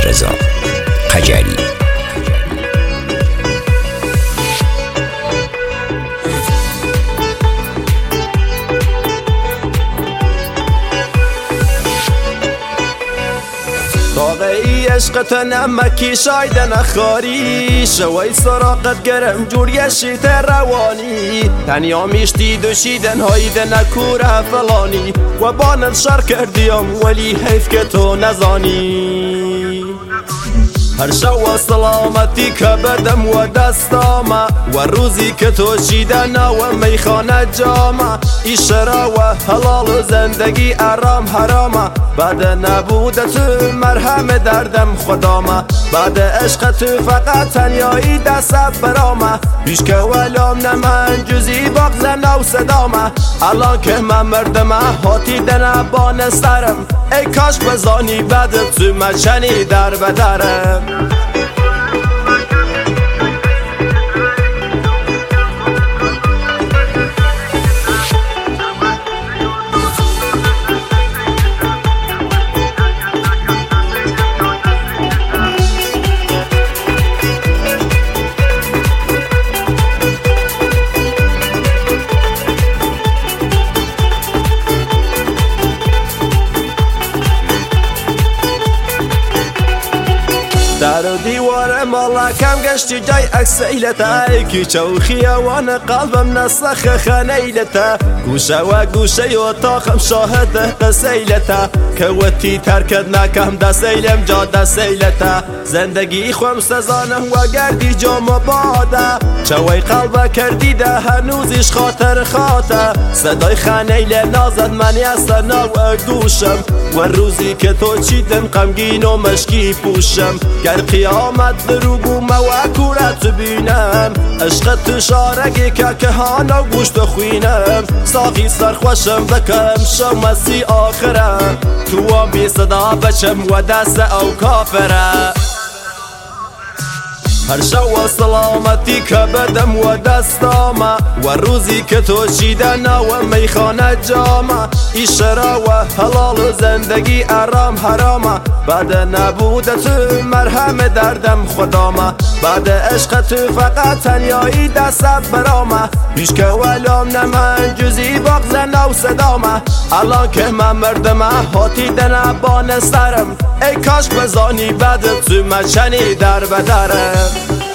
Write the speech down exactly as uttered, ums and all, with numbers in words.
رضا قجری. طاقی عشقت نمکی شاید نخاری شوی سراقت گرم جوری شیت روانی تنیا میشتی دوشیدن هایده نکوره فلانی و بانت شر کردیم ولی حیف که تو نزانی هر شو سلامتی که بدم و دستامه و روزی که تو شیدن و میخانه جامه ایشرا و حلال و زندگی آرام حرامه بعد نبود تو مرهم دردم خدامه بعد عشق تو فقط تنیایی دست برامه پیش که ولام نمن جزی بغزن و صدامه الان که من مردمه هاتی دنه بانسترم ای کاش بزانی بعد تو مچنی در بدرم. در و دیوار مالکم گشتی جای اکسیلتا ایکی چو خیوان قلبم نسخ خنیلتا گوشه و گوشه و تاخم شاهد قسیلتا که وطی ترکت نکم دسیلم جا دسیلتا زندگی خوم سزانم و گردی جام باده چوی قلب کردی ده هنوزیش خاطر خاطر صدای خنیل نازد منی اصلا و گوشم و روزی که تو چیدم غمگین و مشکی پوشم گر قیامت درو بومه و کورت بینم عشق تو شارگی که کهانا گوشت خوینم ساقی سرخوشم بکم شمسی آخرم تو هم بی صدا بچم و دست او کافره هر شو سلامتی که بدم و دستامه و روزی که تو شیدن و میخانه جامه ایشرا و حلال و زندگی آرام حرامه بعد نبود تو مرهم دردم خدامه بعد عشق تو فقط تنیایی دست برامه پیش که ولام نمن جزی بغزن و صدامه الان که من مردمه هاتی دنه بانسترم ای کاش بزانی بعد تو مچنی در بدرم.